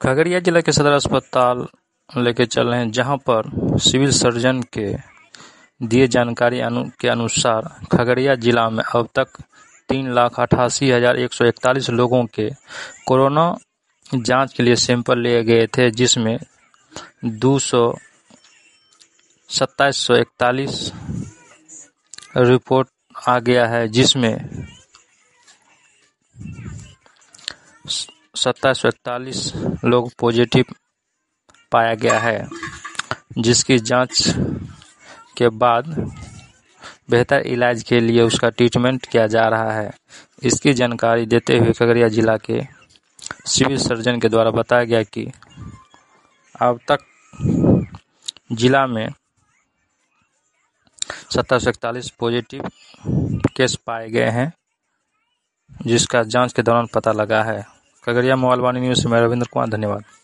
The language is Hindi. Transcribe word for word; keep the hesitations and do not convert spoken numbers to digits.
खगड़िया जिला के सदर अस्पताल लेके चल रहे हैं, जहां पर सिविल सर्जन के दिए जानकारी अनु, के अनुसार खगड़िया जिला में अब तक तीन लाख अठासी हजार एक सौ इकतालीस लोगों के कोरोना जांच के लिए सैंपल लिए गए थे, जिसमें दो सौ सत्ताईस सौ इकतालीस रिपोर्ट आ गया है, जिसमें सत्ताईस सौ इकतालीस लोग पॉजिटिव पाया गया है, जिसकी जांच के बाद बेहतर इलाज के लिए उसका ट्रीटमेंट किया जा रहा है। इसकी जानकारी देते हुए खगड़िया जिला के सिविल सर्जन के द्वारा बताया गया कि अब तक जिला में सत्ताईस सौ इकतालीस पॉजिटिव केस पाए गए हैं, जिसका जांच के दौरान पता लगा है। खगड़िया मोबाइल वाणी न्यूज़ से मैं रविंद्र कुमार, धन्यवाद।